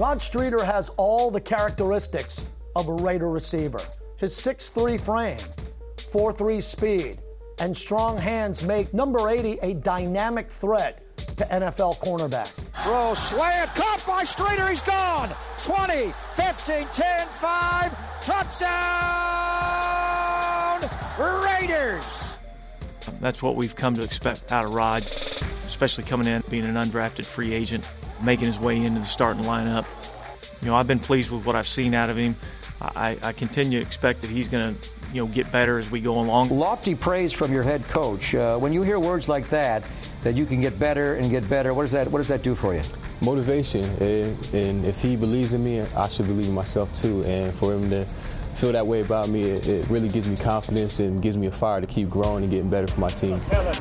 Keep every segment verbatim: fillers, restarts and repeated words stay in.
Rod Streater has all the characteristics of a Raider receiver. His six three frame, four three speed, and strong hands make number eighty a dynamic threat to N F L cornerback. Throw, slant, caught by Streater, he's gone! twenty, fifteen, ten, five, touchdown, Raiders! That's what we've come to expect out of Rod, especially coming in, being an undrafted free agent, making his way into the starting lineup. You know, I've been pleased with what I've seen out of him. I, I continue to expect that he's going to, you know, get better as we go along. Lofty praise from your head coach. Uh, when you hear words like that, that you can get better and get better, what does that what does that do for you? Motivation, and, and if he believes in me, I should believe in myself too. And for him to feel that way about me, it, it really gives me confidence and gives me a fire to keep growing and getting better for my team.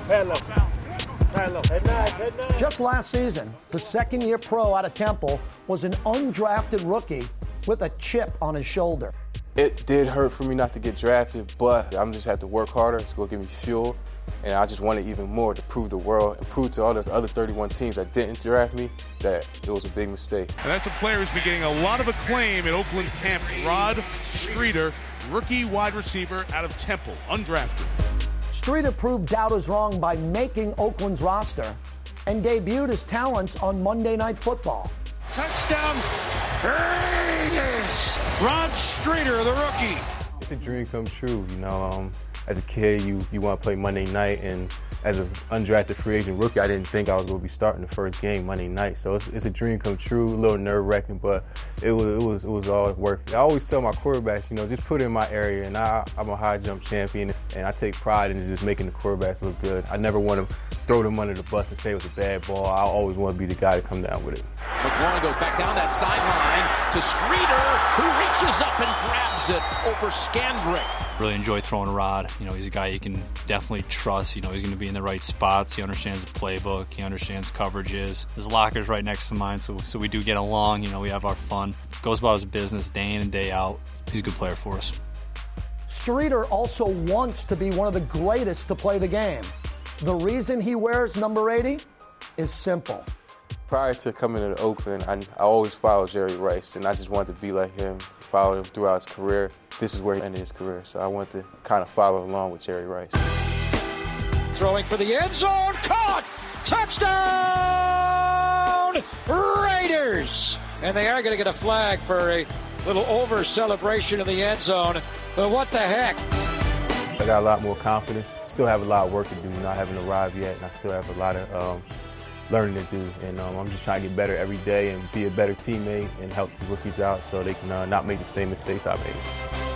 Just last season, the second-year pro out of Temple was an undrafted rookie with a chip on his shoulder. It did hurt for me not to get drafted, but I'm just have to work harder. It's going to give me fuel. And I just wanted even more to prove the world and prove to all the other thirty-one teams that didn't draft me that it was a big mistake. And that's a player who's been getting a lot of acclaim at Oakland camp. Rod Streater, rookie wide receiver out of Temple, undrafted. Streater proved doubters wrong by making Oakland's roster and debuted his talents on Monday Night Football. Touchdown, Raiders! Rod Streater, the rookie. It's a dream come true, you know. Um, as a kid, you, you want to play Monday night, and as an undrafted free agent rookie, I didn't think I was going to be starting the first game Monday night. So it's, it's a dream come true, a little nerve-wracking, but it was it was it was all worth it. I always tell my quarterbacks, you know, just put it in my area, and I, I'm a high jump champion, and I take pride in just making the quarterbacks look good. I never want to throw them under the bus and say it was a bad ball. I always want to be the guy to come down with it. McLaurin goes back down that sideline to Streater, who reaches up and grabs it over Scandrick. Really enjoy throwing a Rod. You know, he's a guy you can definitely trust. You know, he's going to be in the right spots. He understands the playbook. He understands coverages. His locker's right next to mine, so so we do get along. You know, we have our fun. Goes about his business day in and day out. He's a good player for us. Streater also wants to be one of the greatest to play the game. The reason he wears number eighty is simple. Prior to coming to Oakland, I, I always followed Jerry Rice, and I just wanted to be like him, follow him throughout his career. This is where he ended his career, so I wanted to kind of follow along with Jerry Rice. Throwing for the end zone, caught! Touchdown, Raiders! And they are going to get a flag for a little over-celebration in the end zone, but what the heck? I got a lot more confidence. Still have a lot of work to do. You know, I haven't arrived yet, and I still have a lot of um, learning to do. And um, I'm just trying to get better every day and be a better teammate and help the rookies out so they can uh, not make the same mistakes I made.